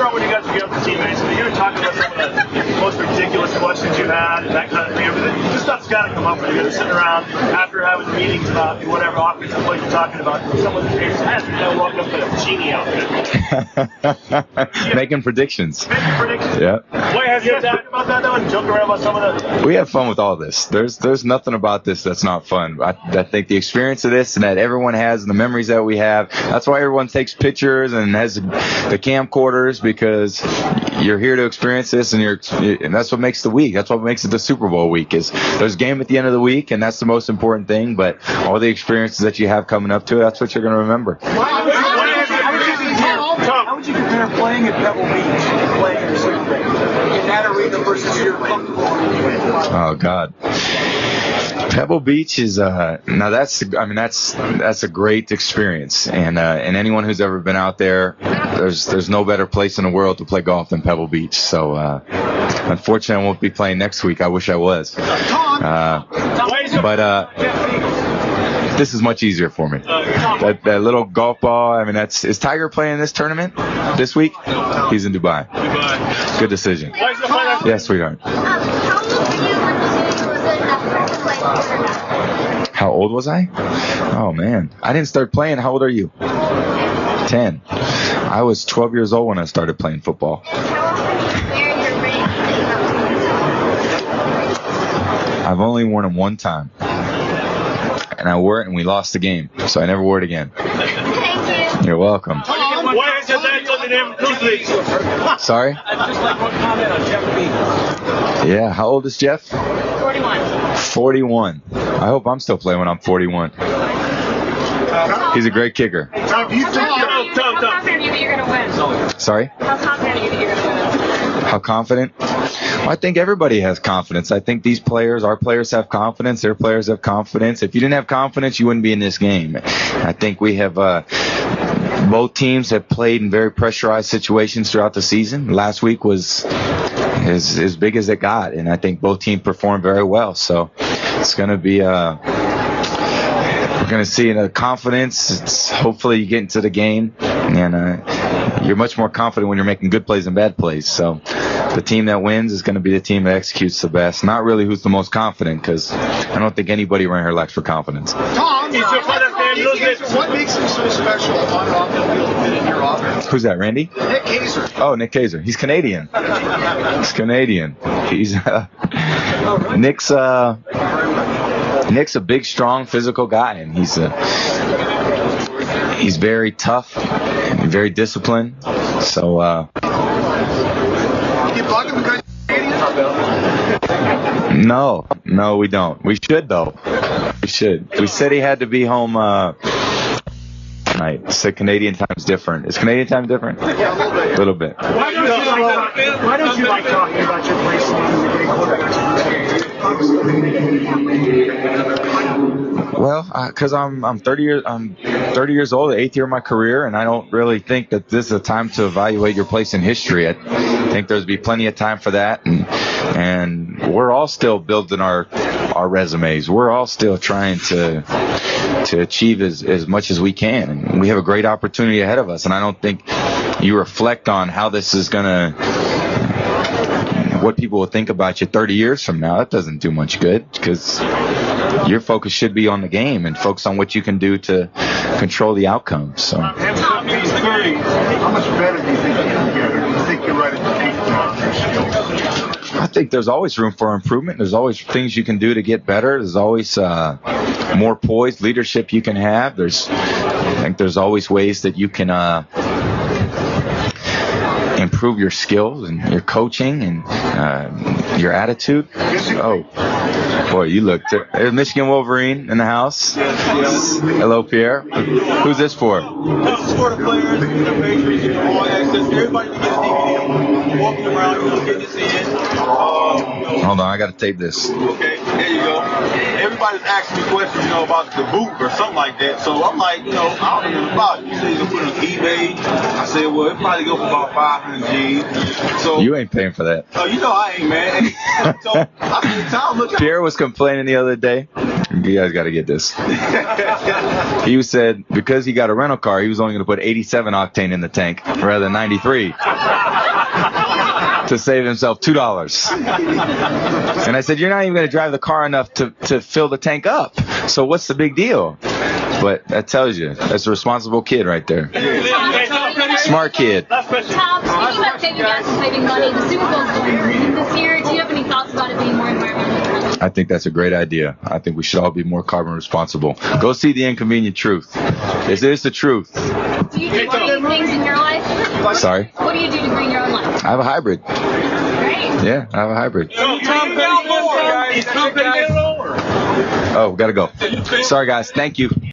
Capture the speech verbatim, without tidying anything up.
about when you guys were together with teammates? I mean, you were talking about some of the most ridiculous questions you had and that kind of thing. Everything. This stuff's got to come up when you're sitting around after having meetings about whatever offensive play you're talking about. Someone who's had to walk up with a genie outfit. Making predictions. Making predictions. Yeah. Wait, have you talked about that though and joke around about some of that? We have fun with all this. There's there's nothing about this that's not fun. I, I think the experience of this and that everyone has and the memories that we have, that's why everyone takes pictures and has the camcorders, because you're here to experience this, and you're and that's what makes the week. That's what makes it the Super Bowl week. Is there's a game at the end of the week, and that's the most important thing. But all the experiences that you have coming up to it, that's what you're going to remember. How would you compare playing at Pebble Beach and playing in the Super Bowl in that arena versus your comfortable arena? Oh God. Pebble Beach is uh now that's I mean that's that's a great experience, and uh, and anyone who's ever been out there, there's there's no better place in the world to play golf than Pebble Beach. So uh, unfortunately, I won't be playing next week. I wish I was, uh, but uh, this is much easier for me. That that little golf ball. I mean, that's is Tiger playing this tournament this week? He's in Dubai. Good decision. Yes, sweetheart. How old was I? Oh, man. I didn't start playing. How old are you? ten. I was twelve years old when I started playing football. I've only worn them one time. And I wore it and we lost the game. So I never wore it again. Thank you. You're welcome. Why is your dad on the name of Bruce Lee? Sorry? I'd just like one comment on Jeff Beaton. Yeah. How old is Jeff? forty-one. forty-one. I hope I'm still playing when I'm forty-one. He's a great kicker. Tom, do you think How confident are you that you're going to win? Sorry? How confident are you that you're going to win? How confident? Well, I think everybody has confidence. I think these players, our players have confidence. Their players have confidence. If you didn't have confidence, you wouldn't be in this game. I think we have, uh, both teams have played in very pressurized situations throughout the season. Last week was as, as big as it got, and I think both teams performed very well. So it's going to be a, we're going to see a confidence. It's, hopefully you get into the game, and uh, you're much more confident when you're making good plays and bad plays. So the team that wins is going to be the team that executes the best. Not really who's the most confident, because I don't think anybody around here lacks for confidence. Tom, what makes him so special on and off the field and in your offense? Who's that, Randy? Nick Kaiser. Oh, Nick Kaiser. He's Canadian. He's Canadian. He's uh, Nick's uh, Nick's a big, strong, physical guy, and he's uh, he's very tough and very disciplined. So. Uh, No, no, we don't. We should, though. We should. We said he had to be home uh, tonight. So Canadian time's different. Is Canadian time different? Yeah, a little bit. A little bit. Why don't you like, why don't you like talking about your place in Well, because uh, I'm I'm thirty years I'm thirty years old, the eighth year of my career, and I don't really think that this is a time to evaluate your place in history. I think there's be plenty of time for that, and and we're all still building our our resumes. We're all still trying to to achieve as as much as we can, and we have a great opportunity ahead of us. And I don't think you reflect on how this is gonna. What people will think about you thirty years from now. That doesn't do much good, because your focus should be on the game and focus on what you can do to control the outcome. So. How much better do you think you can get? Do you think you're right at the peak now? I think there's always room for improvement. There's always things you can do to get better. There's always uh, more poised leadership you can have. There's, I think there's always ways that you can uh, improve your skills and your coaching and uh, your attitude. Oh, boy, you look. There's Michigan Wolverine in the house. Hello, Pierre. Who's this for? This is for the players, the Patriots, all access. Everybody can get a D V D. Walking around, you know, getting this in. Um, Hold on, I got to tape this. Okay, there you go. Everybody's asking me questions, you know, about the boot or something like that. So I'm like, you know, I don't know about it. You say you can put it on eBay. I said, well, it probably go for about five hundred G's. So You ain't paying for that. Oh, uh, you know I ain't, man. So I said, Tom, look. Pierre was complaining the other day. You guys got to get this. He said because he got a rental car, he was only going to put eighty-seven octane in the tank rather than ninety-three to save himself two dollars. And I said, you're not even going to drive the car enough to, to fill the tank up. So what's the big deal? But that tells you, that's a responsible kid right there. Smart kid. Tom, speaking about saving gas and saving money, the Super Bowl's going this year. Do you have any thoughts about it being more environmentally friendly? I think that's a great idea. I think we should all be more carbon responsible. Go see The Inconvenient Truth. This is the truth. Do you do green things in your life? Sorry? What do you do to green your own life? I have a hybrid. Great. Yeah, I have a hybrid. Tom Petty, guys. Tom Petty, Oh, gotta go. Sorry, guys. Thank you.